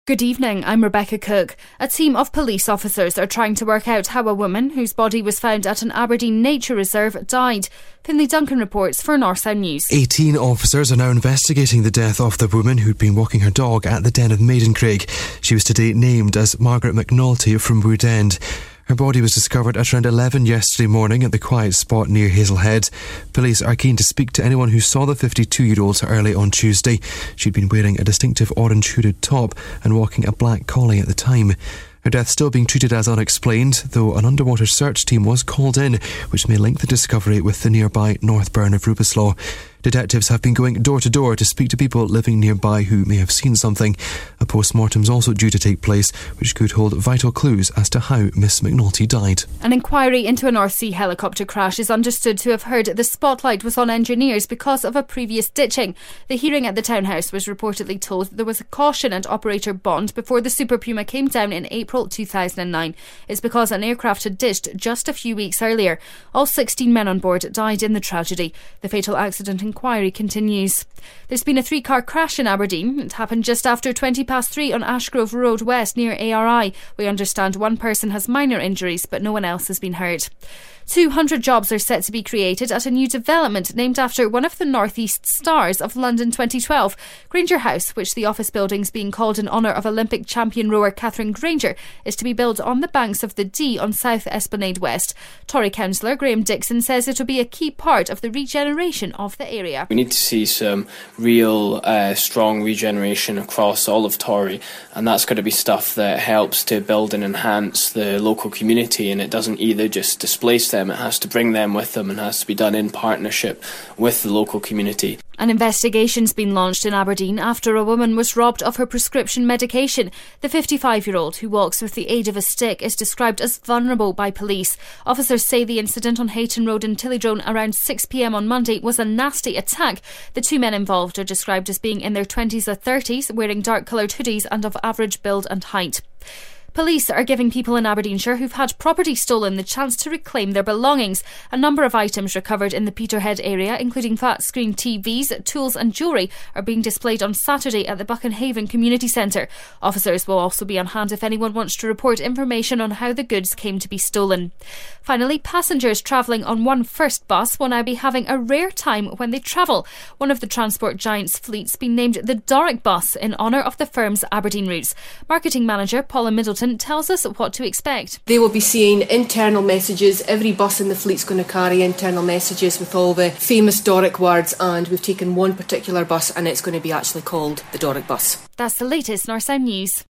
Good evening, I'm Rebecca Cook. A team of police officers are trying to work out how a woman whose body was found at an Aberdeen nature reserve died. Finlay Duncan reports for North Sound News. 18 officers are now investigating the death of the woman who'd been walking her dog at the Den of Maidencraig. She was today named as Margaret McNulty from Wood End. Her body was discovered at around 11 yesterday morning at the quiet spot near Hazelhead. Police are keen to speak to anyone who saw the 52-year-old early on Tuesday. She'd been wearing a distinctive orange hooded top and walking a black collie at the time. Her death still being treated as unexplained, though an underwater search team was called in, which may link the discovery with the nearby North Burn of Rubislaw. Detectives have been going door to door to speak to people living nearby who may have seen something. A post-mortem is also due to take place, which could hold vital clues as to how Miss McNulty died. An inquiry into a North Sea helicopter crash is understood to have heard the spotlight was on engineers because of a previous ditching. The hearing at the townhouse was reportedly told that there was a caution and operator bond before the Super Puma came down in April 2009. It's because an aircraft had ditched just a few weeks earlier. All 16 men on board died in the tragedy. The fatal accident inquiry continues. There's been a 3-car crash in Aberdeen. It happened just after 3:20 on Ashgrove Road West near ARI. We understand one person has minor injuries, but no one else has been hurt. 200 jobs are set to be created at a new development named after one of the North East stars of London 2012. Granger House, which the office building's being called in honour of Olympic champion rower Catherine Granger, is to be built on the banks of the Dee on South Esplanade West. Tory councillor Graham Dixon says it will be a key part of the regeneration of the area. We need to see some real strong regeneration across all of Tory, and that's got to be stuff that helps to build and enhance the local community, and it doesn't either just displace them, it has to bring them with them and has to be done in partnership with the local community. An investigation's been launched in Aberdeen after a woman was robbed of her prescription medication. The 55-year-old, who walks with the aid of a stick, is described as vulnerable by police. Officers say the incident on Hayton Road in Tillydrone around 6 p.m. on Monday was a nasty attack. The 2 men involved are described as being in their 20s or 30s, wearing dark-coloured hoodies and of average build and height. Police are giving people in Aberdeenshire who've had property stolen the chance to reclaim their belongings. A number of items recovered in the Peterhead area, including flat-screen TVs, tools and jewellery, are being displayed on Saturday at the Buckenhaven Community Centre. Officers will also be on hand if anyone wants to report information on how the goods came to be stolen. Finally, passengers travelling on One First bus will now be having a rare time when they travel. One of the transport giant's fleet's been named the Doric Bus in honour of the firm's Aberdeen routes. Marketing manager Paula Middleton tells us what to expect. They will be seeing internal messages. Every bus in the fleet's going to carry internal messages with all the famous Doric words, and we've taken one particular bus and it's going to be actually called the Doric Bus. That's the latest North Sound News.